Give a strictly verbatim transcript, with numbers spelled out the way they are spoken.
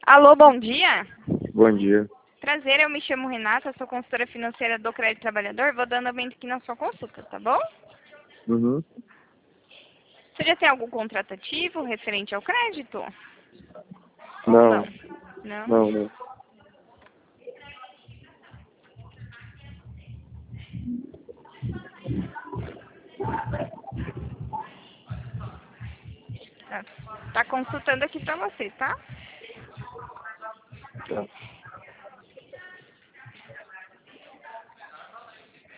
Alô, bom dia. Bom dia. Prazer, eu me chamo Renata, sou consultora financeira do Crédito Trabalhador. Vou dando aumento aqui na sua consulta, tá bom? Uhum. Você já tem algum contrato ativo referente ao crédito? Ou Não. não? Não? Não, não. Ah, tá consultando aqui pra você, tá? Tá.